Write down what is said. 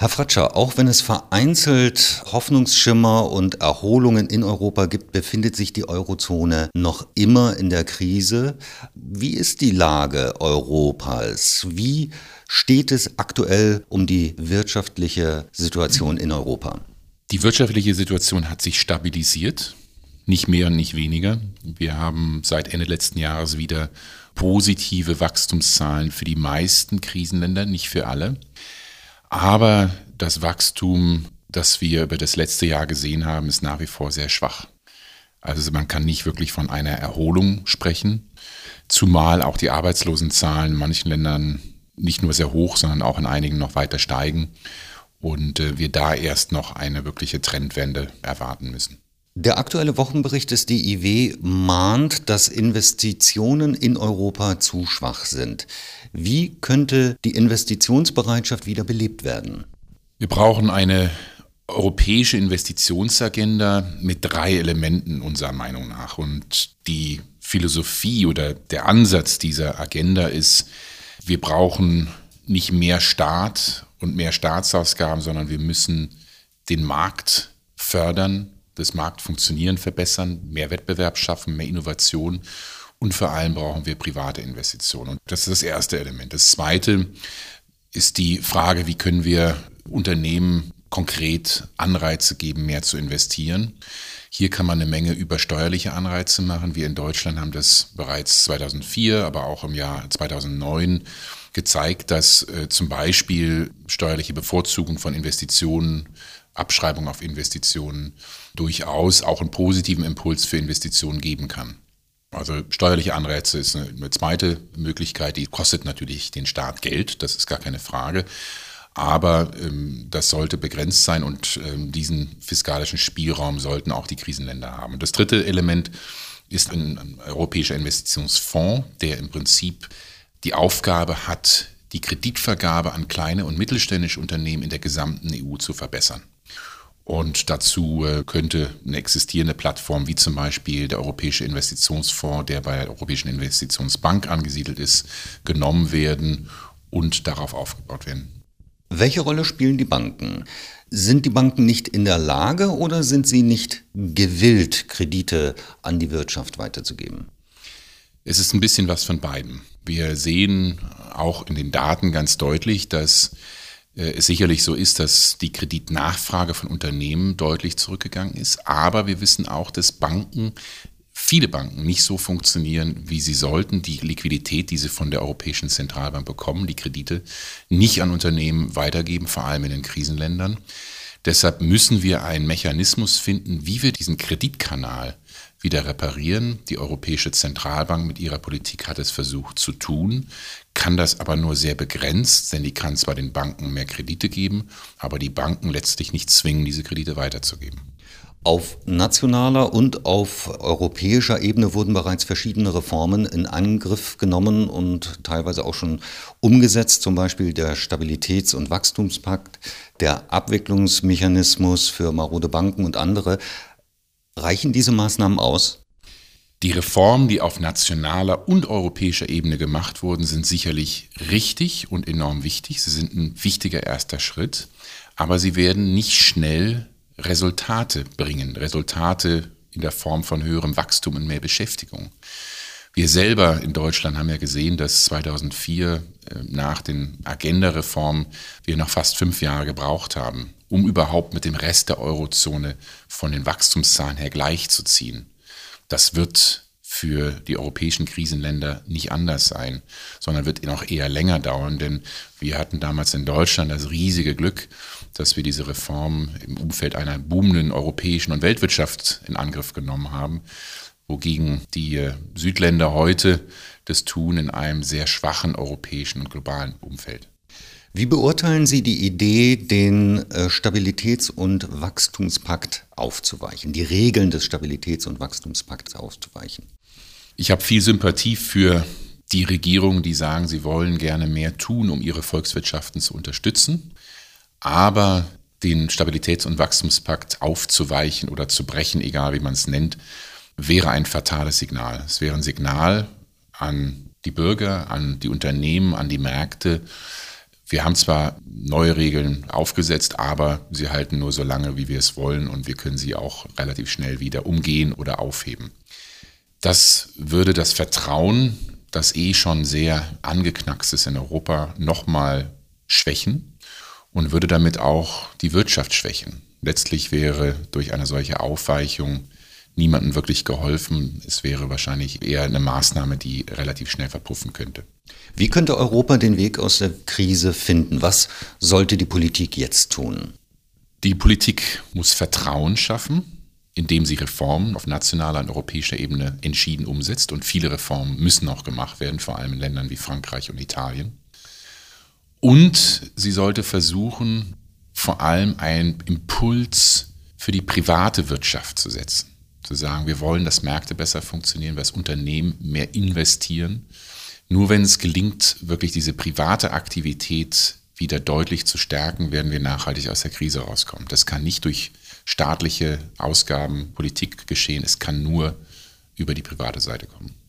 Herr Fratscher, auch wenn es vereinzelt Hoffnungsschimmer und Erholungen in Europa gibt, befindet sich die Eurozone noch immer in der Krise. Wie ist die Lage Europas? Wie steht es aktuell um die wirtschaftliche Situation in Europa? Die wirtschaftliche Situation hat sich stabilisiert, nicht mehr und nicht weniger. Wir haben seit Ende letzten Jahres wieder positive Wachstumszahlen für die meisten Krisenländer, nicht für alle. Aber das Wachstum, das wir über das letzte Jahr gesehen haben, ist nach wie vor sehr schwach. Also man kann nicht wirklich von einer Erholung sprechen, zumal auch die Arbeitslosenzahlen in manchen Ländern nicht nur sehr hoch, sondern auch in einigen noch weiter steigen und wir da erst noch eine wirkliche Trendwende erwarten müssen. Der aktuelle Wochenbericht des DIW mahnt, dass Investitionen in Europa zu schwach sind. Wie könnte die Investitionsbereitschaft wieder belebt werden? Wir brauchen eine europäische Investitionsagenda mit 3 Elementen unserer Meinung nach. Und die Philosophie oder der Ansatz dieser Agenda ist, wir brauchen nicht mehr Staat und mehr Staatsausgaben, sondern wir müssen den Markt fördern, das Marktfunktionieren verbessern, mehr Wettbewerb schaffen, mehr Innovation und vor allem brauchen wir private Investitionen. Und das ist das erste Element. Das zweite ist die Frage, wie können wir Unternehmen konkret Anreize geben, mehr zu investieren. Hier kann man eine Menge über steuerliche Anreize machen. Wir in Deutschland haben das bereits 2004, aber auch im Jahr 2009 gezeigt, dass zum Beispiel steuerliche Bevorzugung von Investitionen, Abschreibung auf Investitionen durchaus auch einen positiven Impuls für Investitionen geben kann. Also steuerliche Anreize ist eine zweite Möglichkeit, die kostet natürlich den Staat Geld, das ist gar keine Frage. Aber das sollte begrenzt sein und diesen fiskalischen Spielraum sollten auch die Krisenländer haben. Und das dritte Element ist ein europäischer Investitionsfonds, der im Prinzip die Aufgabe hat, die Kreditvergabe an kleine und mittelständische Unternehmen in der gesamten EU zu verbessern. Und dazu könnte eine existierende Plattform wie zum Beispiel der Europäische Investitionsfonds, der bei der Europäischen Investitionsbank angesiedelt ist, genommen werden und darauf aufgebaut werden. Welche Rolle spielen die Banken? Sind die Banken nicht in der Lage oder sind sie nicht gewillt, Kredite an die Wirtschaft weiterzugeben? Es ist ein bisschen was von beidem. Wir sehen auch in den Daten ganz deutlich, dass es sicherlich so ist, dass die Kreditnachfrage von Unternehmen deutlich zurückgegangen ist. Aber wir wissen auch, dass viele Banken nicht so funktionieren, wie sie sollten. Die Liquidität, die sie von der Europäischen Zentralbank bekommen, die Kredite, nicht an Unternehmen weitergeben, vor allem in den Krisenländern. Deshalb müssen wir einen Mechanismus finden, wie wir diesen Kreditkanal wieder reparieren. Die Europäische Zentralbank mit ihrer Politik hat es versucht zu tun, kann das aber nur sehr begrenzt, denn die kann zwar den Banken mehr Kredite geben, aber die Banken letztlich nicht zwingen, diese Kredite weiterzugeben. Auf nationaler und auf europäischer Ebene wurden bereits verschiedene Reformen in Angriff genommen und teilweise auch schon umgesetzt, zum Beispiel der Stabilitäts- und Wachstumspakt, der Abwicklungsmechanismus für marode Banken und andere. Reichen diese Maßnahmen aus? Die Reformen, die auf nationaler und europäischer Ebene gemacht wurden, sind sicherlich richtig und enorm wichtig. Sie sind ein wichtiger erster Schritt, aber sie werden nicht schnell Resultate bringen. Resultate in der Form von höherem Wachstum und mehr Beschäftigung. Wir selber in Deutschland haben ja gesehen, dass 2004 nach den Agenda-Reformen wir noch fast 5 Jahre gebraucht haben, um überhaupt mit dem Rest der Eurozone von den Wachstumszahlen her gleichzuziehen. Das wird für die europäischen Krisenländer nicht anders sein, sondern wird noch eher länger dauern, denn wir hatten damals in Deutschland das riesige Glück, dass wir diese Reform im Umfeld einer boomenden europäischen und Weltwirtschaft in Angriff genommen haben, wogegen die Südländer heute das tun in einem sehr schwachen europäischen und globalen Umfeld. Wie beurteilen Sie die Idee, den Stabilitäts- und Wachstumspakt aufzuweichen, die Regeln des Stabilitäts- und Wachstumspakts aufzuweichen? Ich habe viel Sympathie für die Regierungen, die sagen, sie wollen gerne mehr tun, um ihre Volkswirtschaften zu unterstützen. Aber den Stabilitäts- und Wachstumspakt aufzuweichen oder zu brechen, egal wie man es nennt, wäre ein fatales Signal. Es wäre ein Signal an die Bürger, an die Unternehmen, an die Märkte. Wir haben zwar neue Regeln aufgesetzt, aber sie halten nur so lange, wie wir es wollen, und wir können sie auch relativ schnell wieder umgehen oder aufheben. Das würde das Vertrauen, das schon sehr angeknackst ist in Europa, nochmal schwächen und würde damit auch die Wirtschaft schwächen. Letztlich wäre durch eine solche Aufweichung niemandem wirklich geholfen. Es wäre wahrscheinlich eher eine Maßnahme, die relativ schnell verpuffen könnte. Wie könnte Europa den Weg aus der Krise finden? Was sollte die Politik jetzt tun? Die Politik muss Vertrauen schaffen, indem sie Reformen auf nationaler und europäischer Ebene entschieden umsetzt. Und viele Reformen müssen auch gemacht werden, vor allem in Ländern wie Frankreich und Italien. Und sie sollte versuchen, vor allem einen Impuls für die private Wirtschaft zu setzen. Zu sagen, wir wollen, dass Märkte besser funktionieren, dass Unternehmen mehr investieren. Nur wenn es gelingt, wirklich diese private Aktivität wieder deutlich zu stärken, werden wir nachhaltig aus der Krise rauskommen. Das kann nicht durch staatliche Ausgaben, Politik geschehen. Es kann nur über die private Seite kommen.